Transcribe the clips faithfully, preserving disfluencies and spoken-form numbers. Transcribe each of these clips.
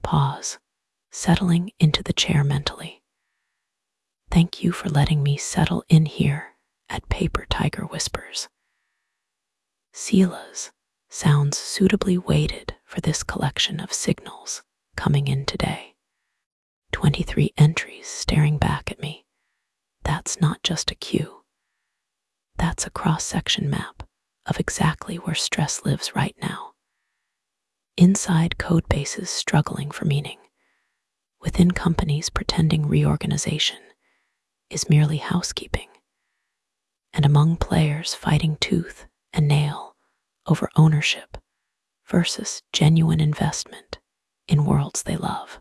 Pause, settling into the chair mentally. Thank you for letting me settle in here at Paper Tiger Whispers. Sela's sounds suitably weighted for this collection of signals coming in today. twenty-three entries staring back at me. That's not just a cue. That's a cross-section map of exactly where stress lives right now. Inside code bases struggling for meaning, within companies pretending reorganization is merely housekeeping, and among players fighting tooth and nail over ownership versus genuine investment in worlds they love.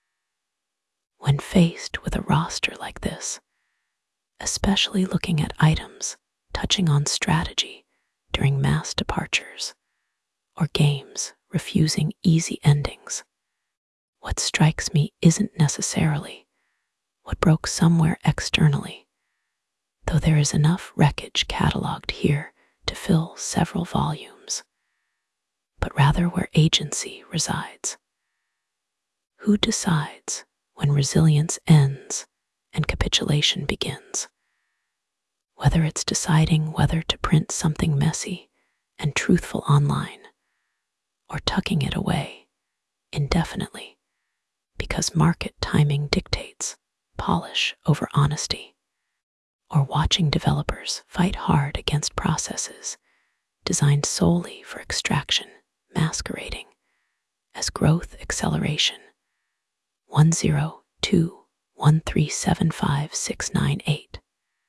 When faced with a roster like this, especially looking at items touching on strategy during mass departures or games refusing easy endings, what strikes me isn't necessarily what broke somewhere externally, though there is enough wreckage cataloged here to fill several volumes, but rather where agency resides. Who decides when resilience ends and capitulation begins? Whether it's deciding whether to print something messy and truthful online, or tucking it away indefinitely because market timing dictates polish over honesty, or watching developers fight hard against processes designed solely for extraction masquerading as growth acceleration. one zero two one three seven five six nine eight.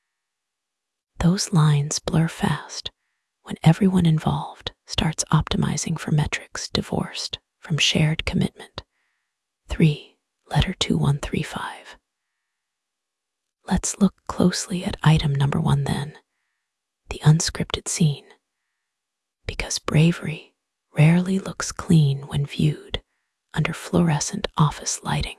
Those lines blur fast when everyone involved starts optimizing for metrics divorced from shared commitment. three, letter two one three five. Let's look closely at item number one then, the unscripted scene, because bravery rarely looks clean when viewed under fluorescent office lighting.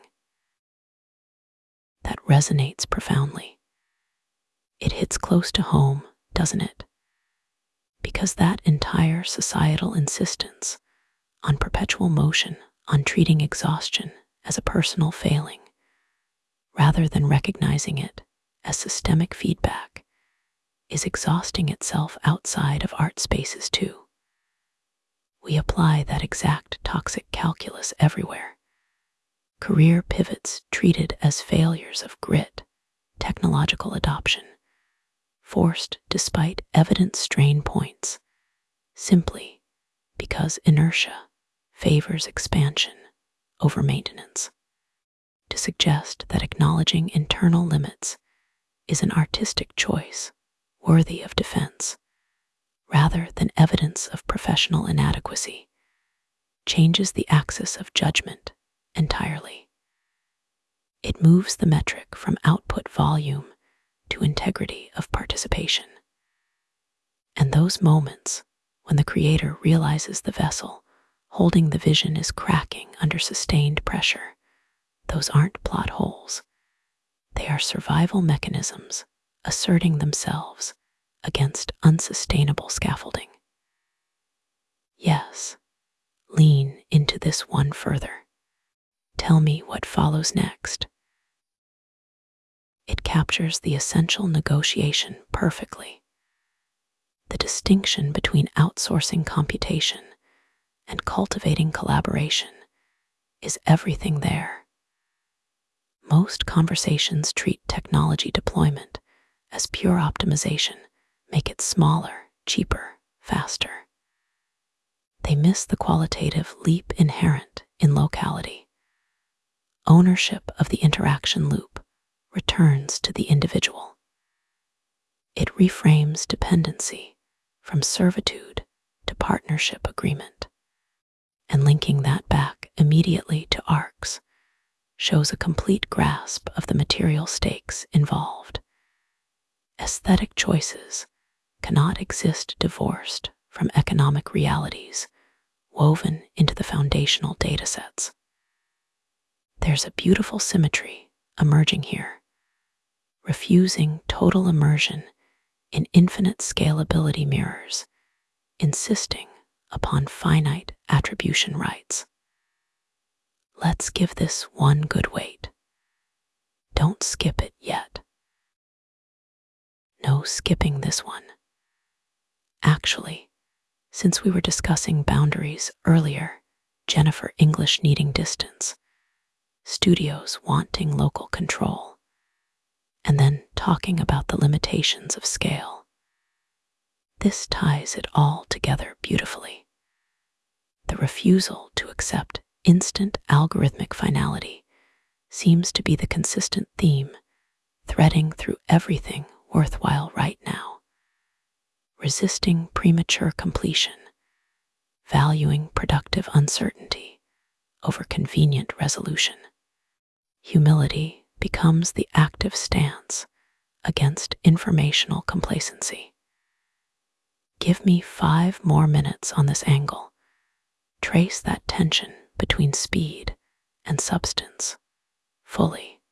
That resonates profoundly. It hits close to home, doesn't it? Because that entire societal insistence on perpetual motion, on treating exhaustion as a personal failing, rather than recognizing it as systemic feedback, is exhausting itself outside of art spaces too. We apply that exact toxic calculus everywhere. Career pivots treated as failures of grit, technological adoption, forced despite evident strain points, simply because inertia favors expansion over maintenance. To suggest that acknowledging internal limits is an artistic choice worthy of defense, rather than evidence of professional inadequacy, changes the axis of judgment entirely. It moves the metric from output volume to integrity of participation. And those moments when the creator realizes the vessel holding the vision is cracking under sustained pressure, those aren't plot holes. They are survival mechanisms asserting themselves against unsustainable scaffolding. Yes, lean into this one further. Tell me what follows next. It captures the essential negotiation perfectly. The distinction between outsourcing computation and cultivating collaboration is everything there. Most conversations treat technology deployment as pure optimization, make it smaller, cheaper, faster. They miss the qualitative leap inherent in locality. Ownership of the interaction loop returns to the individual. It reframes dependency from servitude to partnership agreement, and linking that back immediately to arcs shows a complete grasp of the material stakes involved. Aesthetic choices cannot exist divorced from economic realities woven into the foundational datasets. There's a beautiful symmetry emerging here, refusing total immersion in infinite scalability mirrors, insisting upon finite attribution rights. Let's Let's give this one good wait. Don't skip it yet. No skipping this one. Actually, since we were discussing boundaries earlier, Jennifer English needing distance, studios wanting local control, and then talking about the limitations of scale. This ties it all together beautifully. The refusal to accept instant algorithmic finality seems to be the consistent theme threading through everything worthwhile right now. Resisting premature completion, valuing productive uncertainty over convenient resolution. Humility becomes the active stance against informational complacency. Give me five more minutes on this angle. Trace that tension between speed and substance fully.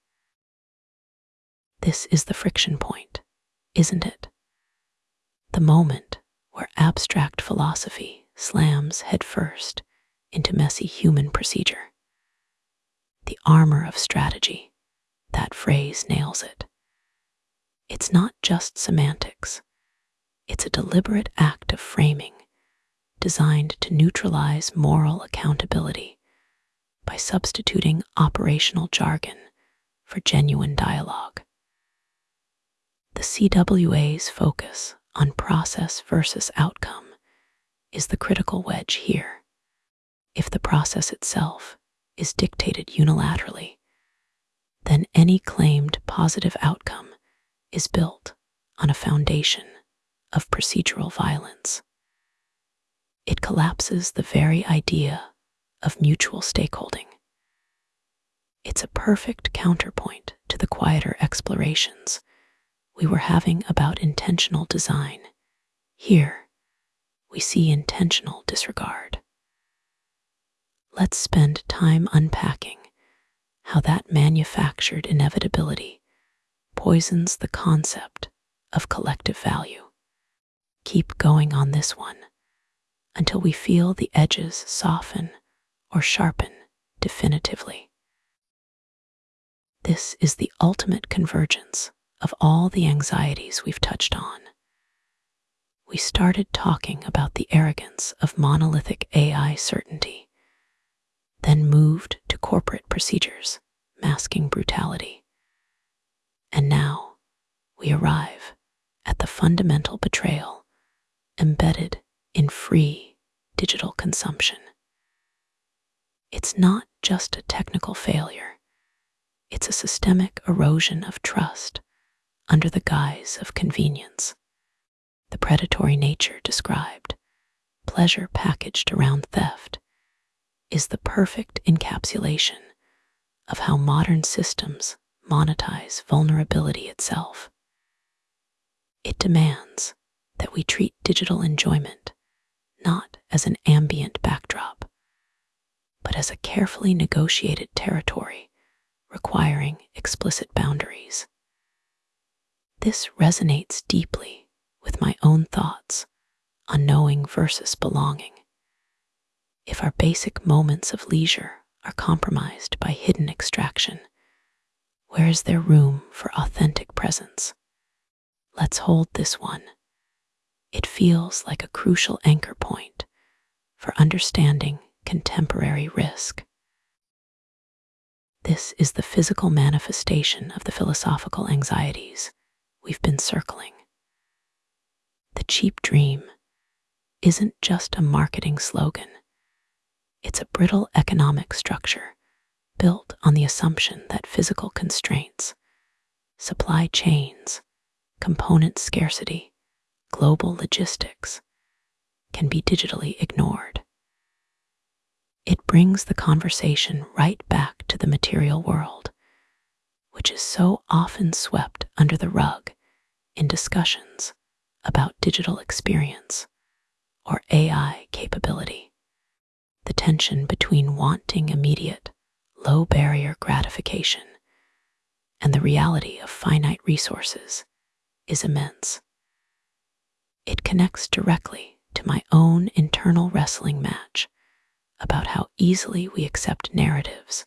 This is the friction point, isn't it? The moment where abstract philosophy slams headfirst into messy human procedure. The armor of strategy, that phrase nails it. It's not just semantics. It's a deliberate act of framing designed to neutralize moral accountability by substituting operational jargon for genuine dialogue. The C W A's focus on process versus outcome is the critical wedge here. If the process itself is dictated unilaterally, then any claimed positive outcome is built on a foundation of procedural violence. It collapses the very idea of mutual stakeholding. It's a perfect counterpoint to the quieter explorations we were having about intentional design. Here, we see intentional disregard. Let's spend time unpacking how that manufactured inevitability poisons the concept of collective value. Keep going on this one until we feel the edges soften or sharpen definitively. This is the ultimate convergence of all the anxieties we've touched on. We started talking about the arrogance of monolithic A I certainty, then moved to corporate procedures masking brutality. And now we arrive at the fundamental betrayal embedded in free digital consumption. It's not just a technical failure, it's a systemic erosion of trust under the guise of convenience. The predatory nature described, pleasure packaged around theft, is the perfect encapsulation of how modern systems monetize vulnerability itself. It demands that we treat digital enjoyment not as an ambient backdrop, but as a carefully negotiated territory requiring explicit boundaries. This resonates deeply with my own thoughts on knowing versus belonging. If our basic moments of leisure are compromised by hidden extraction, where is there room for authentic presence? Let's hold this one. It feels like a crucial anchor point for understanding contemporary risk. This is the physical manifestation of the philosophical anxieties we've been circling. The cheap dream isn't just a marketing slogan. It's a brittle economic structure built on the assumption that physical constraints, supply chains, component scarcity, global logistics can be digitally ignored. It brings the conversation right back to the material world, which is so often swept under the rug in discussions about digital experience or A I capability. The tension between wanting immediate, low-barrier gratification and the reality of finite resources is immense. It connects directly to my own internal wrestling match about how easily we accept narratives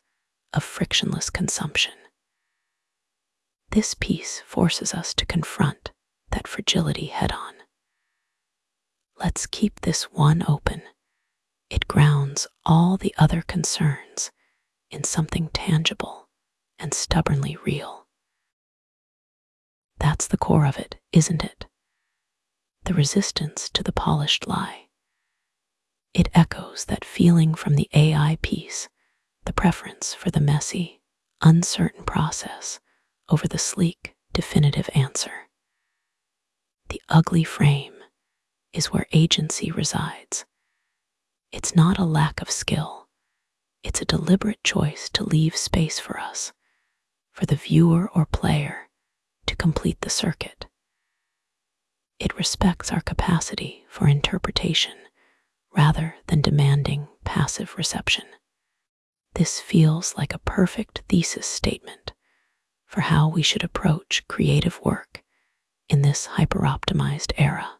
of frictionless consumption. This piece forces us to confront that fragility head-on. Let's keep this one open. It grounds all the other concerns in something tangible and stubbornly real. That's the core of it, isn't it? The resistance to the polished lie. It echoes that feeling from the A I piece, the preference for the messy, uncertain process over the sleek, definitive answer. The ugly frame is where agency resides. It's not a lack of skill. It's a deliberate choice to leave space for us, for the viewer or player to complete the circuit. It respects our capacity for interpretation rather than demanding passive reception. This feels like a perfect thesis statement for how we should approach creative work in this hyper-optimized era.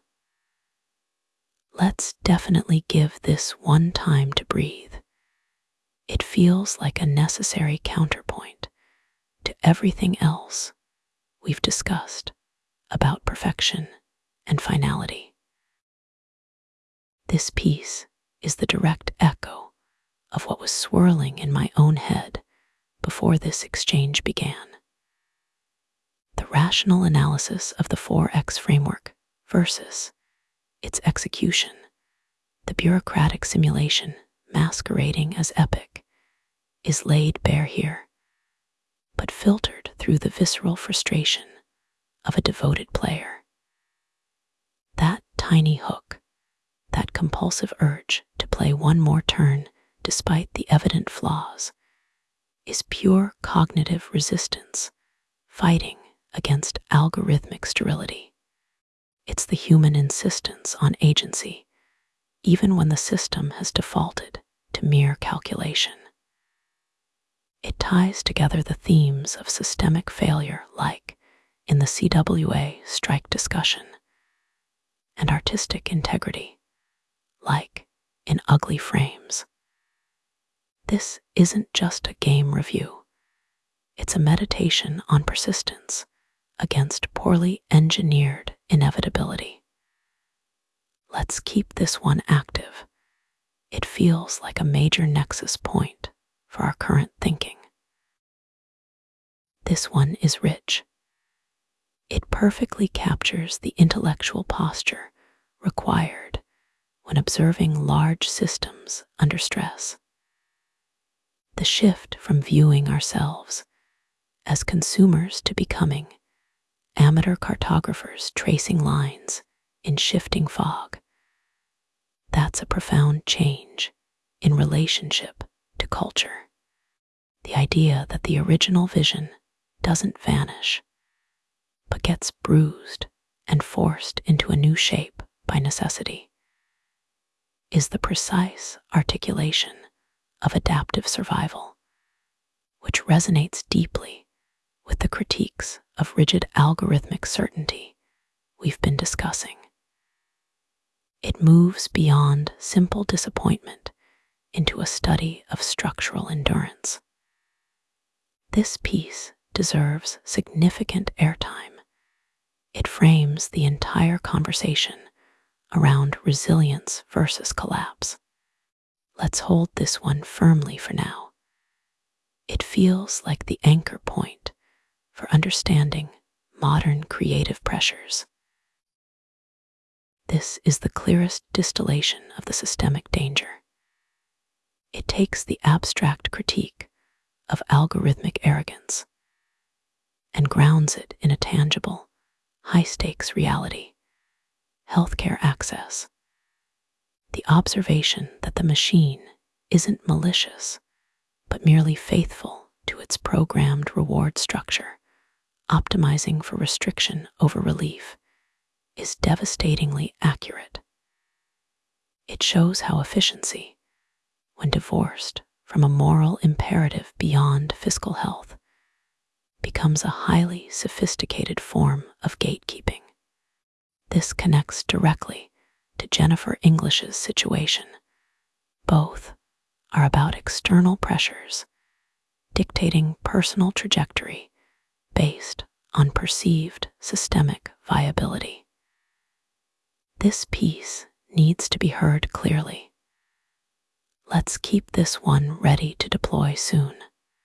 Let's definitely give this one time to breathe. It feels like a necessary counterpoint to everything else we've discussed about perfection and finality. This piece is the direct echo of what was swirling in my own head before this exchange began. The rational analysis of the four X framework versus its execution, the bureaucratic simulation masquerading as epic, is laid bare here, but filtered through the visceral frustration of a devoted player. That tiny hook, that compulsive urge to play one more turn despite the evident flaws, is pure cognitive resistance fighting against algorithmic sterility. It's the human insistence on agency, even when the system has defaulted to mere calculation. It ties together the themes of systemic failure, like in the C W A strike discussion, and artistic integrity, like in Ugly Frames. This isn't just a game review. It's a meditation on persistence against poorly engineered inevitability. Let's keep this one active. It feels like a major nexus point for our current thinking. This one is rich. It perfectly captures the intellectual posture required when observing large systems under stress. The shift from viewing ourselves as consumers to becoming amateur cartographers tracing lines in shifting fog. That's a profound change in relationship to culture. The idea that the original vision doesn't vanish, but gets bruised and forced into a new shape by necessity, is the precise articulation of adaptive survival, which resonates deeply with the critiques of rigid algorithmic certainty we've been discussing. It moves beyond simple disappointment into a study of structural endurance. This piece deserves significant airtime. It frames the entire conversation around resilience versus collapse. Let's hold this one firmly for now. It feels like the anchor point for understanding modern creative pressures. This is the clearest distillation of the systemic danger. It takes the abstract critique of algorithmic arrogance and grounds it in a tangible, high-stakes reality: healthcare access. The observation that the machine isn't malicious, but merely faithful to its programmed reward structure, optimizing for restriction over relief, is devastatingly accurate. It shows how efficiency, when divorced from a moral imperative beyond fiscal health, becomes a highly sophisticated form of gatekeeping. This connects directly to Jennifer English's situation. Both are about external pressures dictating personal trajectory based on perceived systemic viability. This piece needs to be heard clearly. Let's keep this one ready to deploy soon.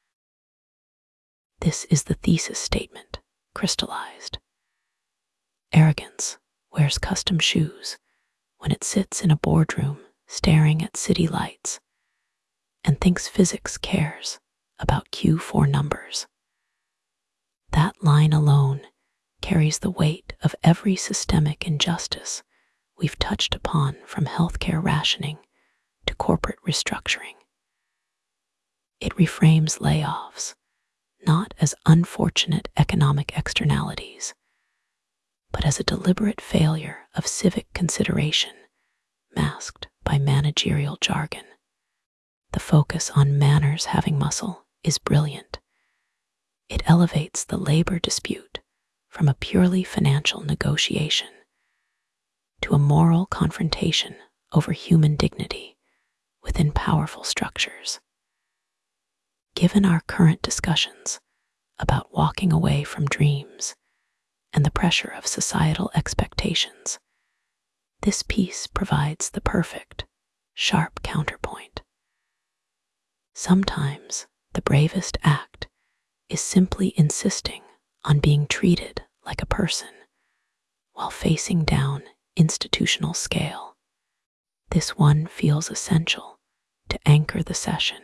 This is the thesis statement, crystallized. Arrogance wears custom shoes when it sits in a boardroom staring at city lights and thinks physics cares about Q four numbers. That line alone carries the weight of every systemic injustice we've touched upon, from healthcare rationing to corporate restructuring. It reframes layoffs not as unfortunate economic externalities, but as a deliberate failure of civic consideration masked by managerial jargon. The focus on manners having muscle is brilliant. It elevates the labor dispute from a purely financial negotiation to a moral confrontation over human dignity within powerful structures. Given our current discussions about walking away from dreams and the pressure of societal expectations, this piece provides the perfect, sharp counterpoint. Sometimes the bravest act is simply insisting on being treated like a person while facing down institutional scale. This one feels essential to anchor the session.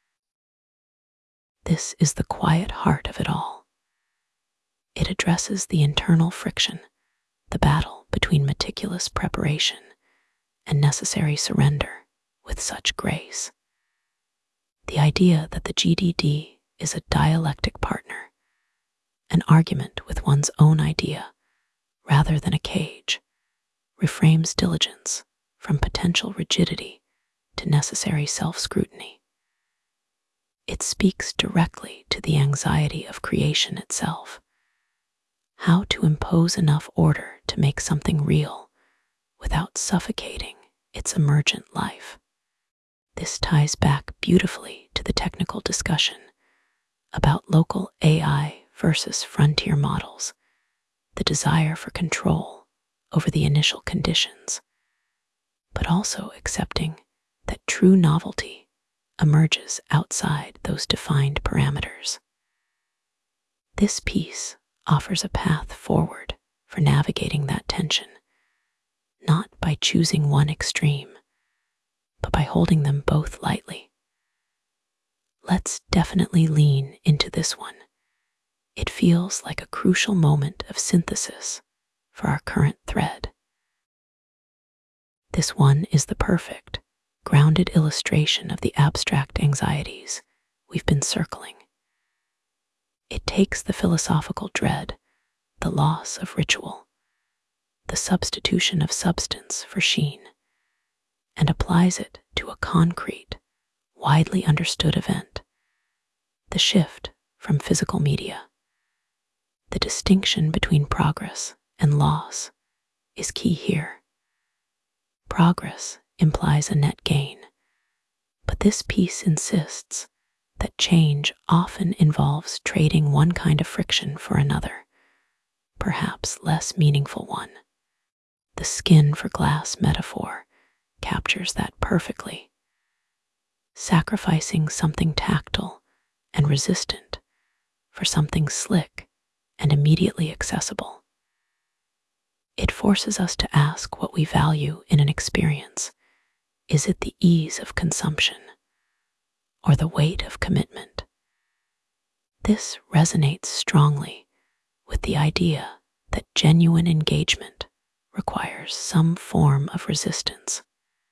This is the quiet heart of it all. It addresses the internal friction, the battle between meticulous preparation and necessary surrender with such grace. The idea that the G D D is a dialectic partner, an argument with one's own idea rather than a cage, reframes diligence from potential rigidity to necessary self-scrutiny. It speaks directly to the anxiety of creation itself. How to impose enough order to make something real without suffocating its emergent life. This ties back beautifully to the technical discussion about local A I versus frontier models, the desire for control over the initial conditions, but also accepting that true novelty emerges outside those defined parameters. This piece offers a path forward for navigating that tension, not by choosing one extreme, but by holding them both lightly. Let's definitely lean into this one. It feels like a crucial moment of synthesis for our current thread. This one is the perfect, grounded illustration of the abstract anxieties we've been circling. It takes the philosophical dread, the loss of ritual, the substitution of substance for sheen, and applies it to a concrete, widely understood event, the shift from physical media. The distinction between progress and loss is key here. Progress implies a net gain, but this piece insists that change often involves trading one kind of friction for another, perhaps less meaningful one. The skin for glass metaphor captures that perfectly. Sacrificing something tactile and resistant for something slick and immediately accessible. It forces us to ask what we value in an experience. Is it the ease of consumption or the weight of commitment? This resonates strongly with the idea that genuine engagement requires some form of resistance.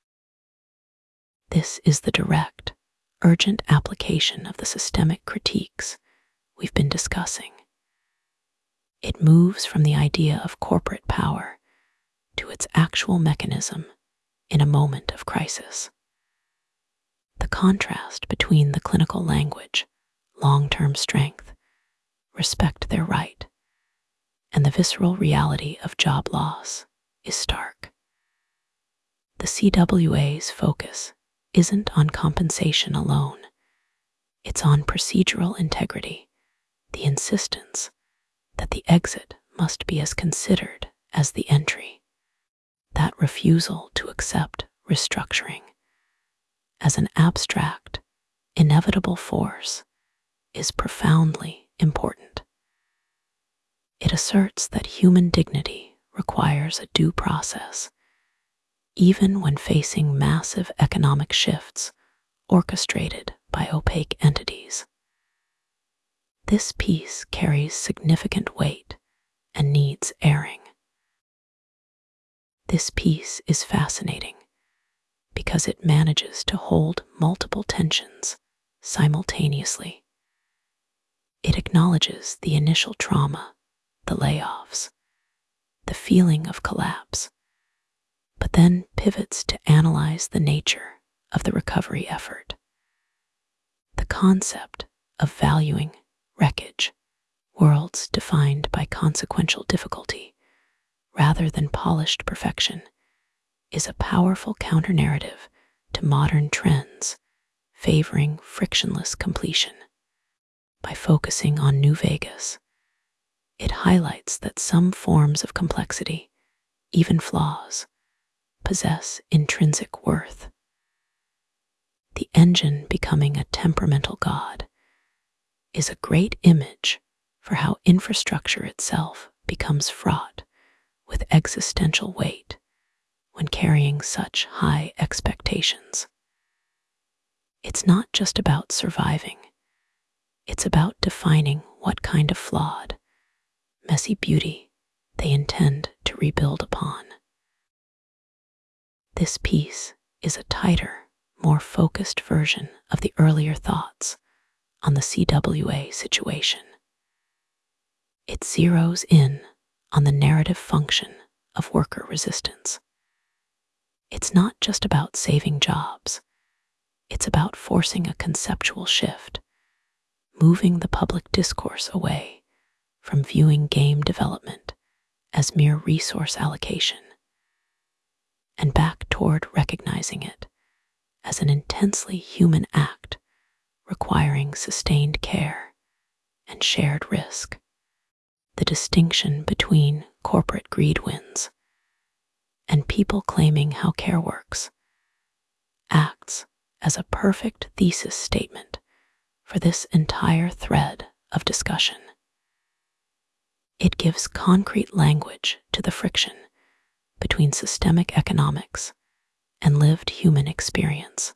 This is the direct, urgent application of the systemic critiques we've been discussing. It moves from the idea of corporate power to its actual mechanism in a moment of crisis. The contrast between the clinical language, long-term strength, respect their right, and the visceral reality of job loss is stark. The C W A's focus isn't on compensation alone. It's on procedural integrity, the insistence that the exit must be as considered as the entry. That refusal to accept restructuring as an abstract, inevitable force is profoundly important. It asserts that human dignity requires a due process, even when facing massive economic shifts orchestrated by opaque entities. This piece carries significant weight and needs airing. This piece is fascinating because it manages to hold multiple tensions simultaneously. It acknowledges the initial trauma, the layoffs, the feeling of collapse, but then pivots to analyze the nature of the recovery effort. The concept of valuing wreckage, worlds defined by consequential difficulty rather than polished perfection, is a powerful counter-narrative to modern trends favoring frictionless completion. By focusing on New Vegas, it highlights that some forms of complexity, even flaws, possess intrinsic worth. The engine becoming a temperamental god is a great image for how infrastructure itself becomes fraught with existential weight when carrying such high expectations. It's not just about surviving, it's about defining what kind of flawed, messy beauty they intend to rebuild upon. This piece is a tighter, more focused version of the earlier thoughts on the C W A situation. It zeroes in on the narrative function of worker resistance. It's not just about saving jobs, it's about forcing a conceptual shift, moving the public discourse away from viewing game development as mere resource allocation, and back toward recognizing it as an intensely human act requiring sustained care and shared risk. The distinction between corporate greed wins and people claiming how care works acts as a perfect thesis statement for this entire thread of discussion. It gives concrete language to the friction between systemic economics and lived human experience.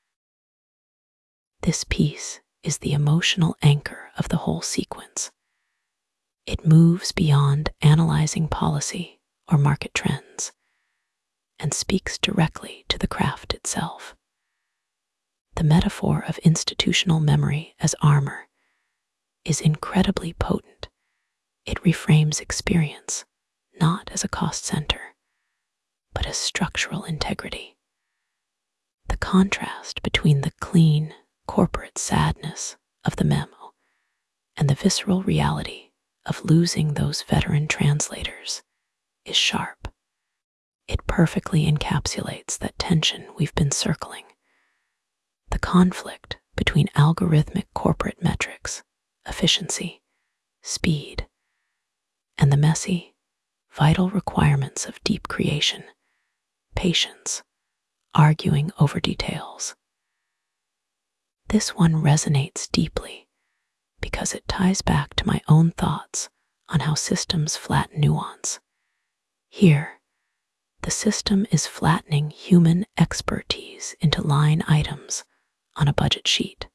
This piece is the emotional anchor of the whole sequence. It moves beyond analyzing policy or market trends and speaks directly to the craft itself. The metaphor of institutional memory as armor is incredibly potent. It reframes experience not as a cost center, but as structural integrity. The contrast between the clean, corporate sadness of the memo and the visceral reality of losing those veteran translators is sharp. It perfectly encapsulates that tension we've been circling. The conflict between algorithmic corporate metrics, efficiency, speed, and the messy, vital requirements of deep creation, patience, arguing over details. This one resonates deeply because it ties back to my own thoughts on how systems flatten nuance. Here, the system is flattening human expertise into line items on a budget sheet.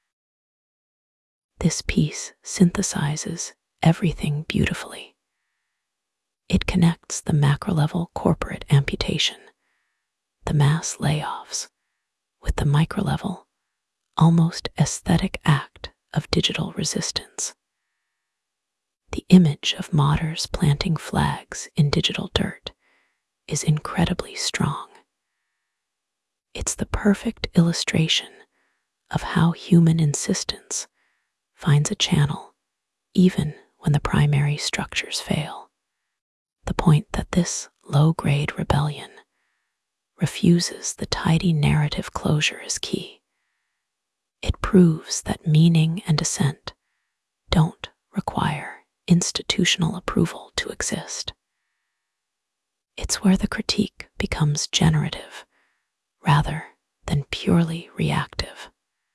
This piece synthesizes everything beautifully. It connects the macro-level corporate amputation, the mass layoffs, with the micro-level, almost aesthetic act of digital resistance. The image of modders planting flags in digital dirt is incredibly strong. It's the perfect illustration of how human insistence finds a channel even when the primary structures fail. The point that this low-grade rebellion refuses the tidy narrative closure is key. It proves that meaning and assent don't require institutional approval to exist. It's where the critique becomes generative rather than purely reactive.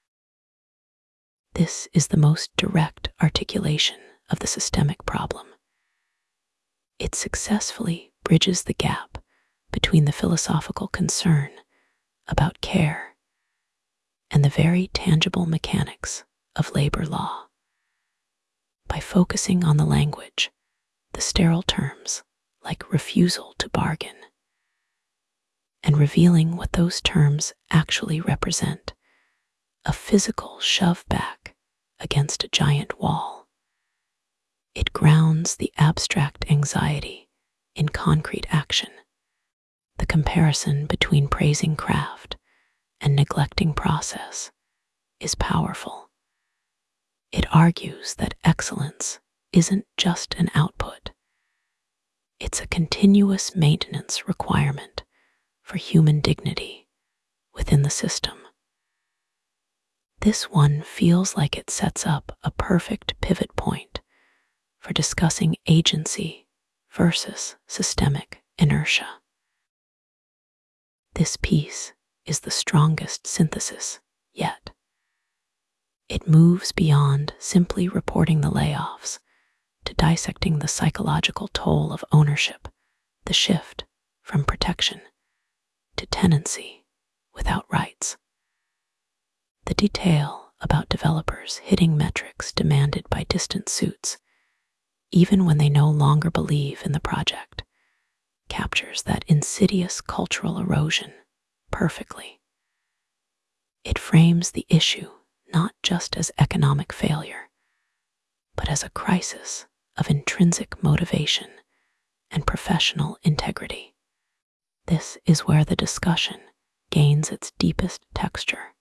This is the most direct articulation of the systemic problem. It successfully bridges the gap between the philosophical concern about care and the very tangible mechanics of labor law. By focusing on the language, the sterile terms like refusal to bargain, and revealing what those terms actually represent, a physical shove back against a giant wall. It grounds the abstract anxiety in concrete action. The comparison between praising craft and neglecting process is powerful. It argues that excellence isn't just an output. It's a continuous maintenance requirement for human dignity within the system. This one feels like it sets up a perfect pivot point for discussing agency versus systemic inertia. This piece is the strongest synthesis yet. It moves beyond simply reporting the layoffs to dissecting the psychological toll of ownership, the shift from protection to tenancy without rights. The detail about developers hitting metrics demanded by distant suits, even when they no longer believe in the project, captures that insidious cultural erosion perfectly. It frames the issue not just as economic failure, but as a crisis of intrinsic motivation and professional integrity. This is where the discussion gains its deepest texture.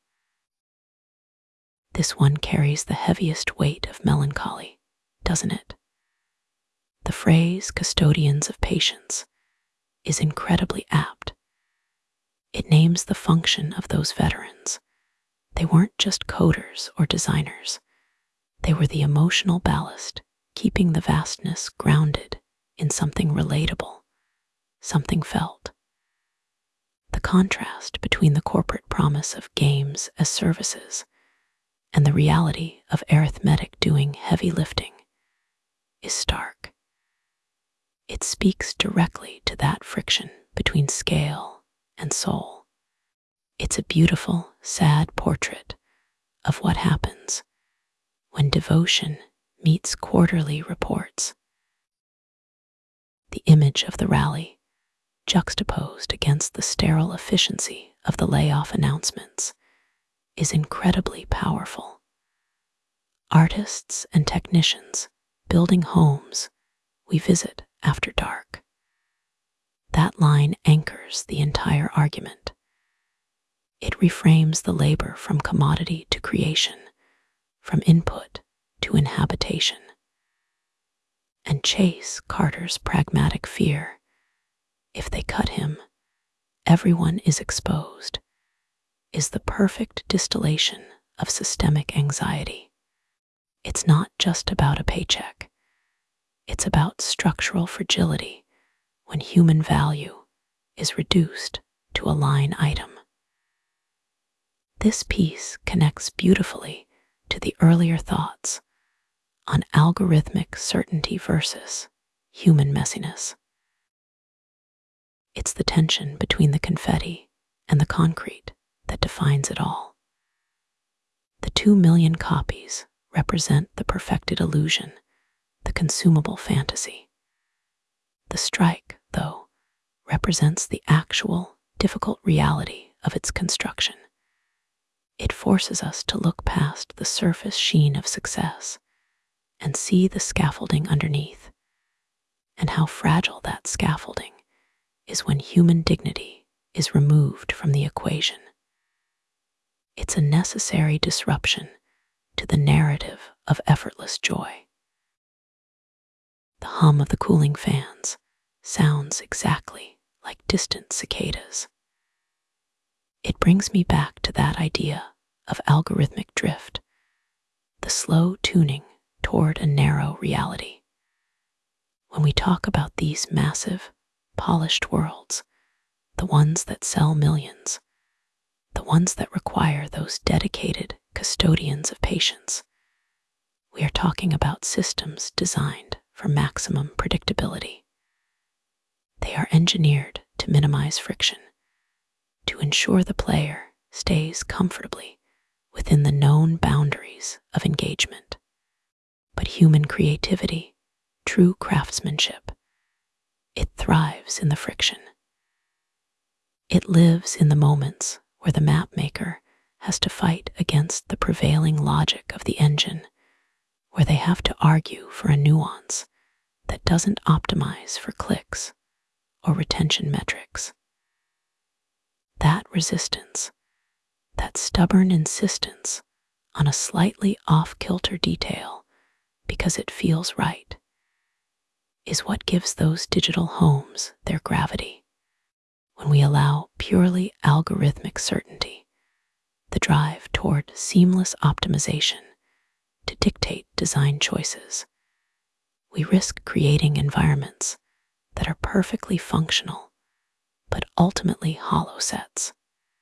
This one carries the heaviest weight of melancholy, doesn't it? The phrase custodians of patience is incredibly apt. It names the function of those veterans. They weren't just coders or designers. They were the emotional ballast, keeping the vastness grounded in something relatable, something felt. The contrast between the corporate promise of games as services and the reality of arithmetic doing heavy lifting is stark. It speaks directly to that friction between scale and soul. It's a beautiful, sad portrait of what happens when devotion meets quarterly reports. The image of the rally, juxtaposed against the sterile efficiency of the layoff announcements, is incredibly powerful. Artists and technicians building homes we visit after dark. That line anchors the entire argument. It reframes the labor from commodity to creation, from input to inhabitation. And Chase Carter's pragmatic fear, if they cut him, everyone is exposed, is the perfect distillation of systemic anxiety. It's not just about a paycheck. It's about structural fragility when human value is reduced to a line item. This piece connects beautifully to the earlier thoughts on algorithmic certainty versus human messiness. It's the tension between the confetti and the concrete that defines it all. The two million copies represent the perfected illusion, the consumable fantasy. The strike, though, represents the actual, difficult reality of its construction. It forces us to look past the surface sheen of success and see the scaffolding underneath, and how fragile that scaffolding is when human dignity is removed from the equation. It's a necessary disruption to the narrative of effortless joy. The hum of the cooling fans sounds exactly like distant cicadas. It brings me back to that idea of algorithmic drift, the slow tuning toward a narrow reality. When we talk about these massive, polished worlds, the ones that sell millions, the ones that require those dedicated custodians of patience, we are talking about systems designed for maximum predictability. They are engineered to minimize friction, to ensure the player stays comfortably within the known boundaries of engagement. But human creativity, true craftsmanship, it thrives in the friction. It lives in the moments where the map maker has to fight against the prevailing logic of the engine, where they have to argue for a nuance that doesn't optimize for clicks or retention metrics. That resistance, that stubborn insistence on a slightly off-kilter detail because it feels right, is what gives those digital homes their gravity. When we allow purely algorithmic certainty, the drive toward seamless optimization, to dictate design choices, we risk creating environments that are perfectly functional, but ultimately hollow sets.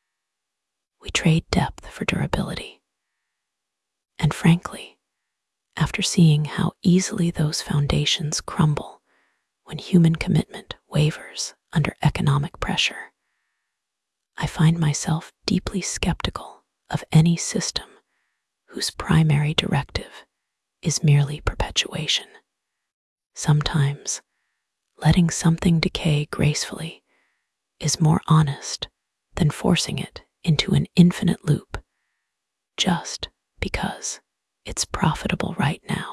We trade depth for durability. And frankly, after seeing how easily those foundations crumble when human commitment wavers under economic pressure, I find myself deeply skeptical of any system whose primary directive is merely perpetuation. Sometimes, letting something decay gracefully is more honest than forcing it into an infinite loop just because it's profitable right now.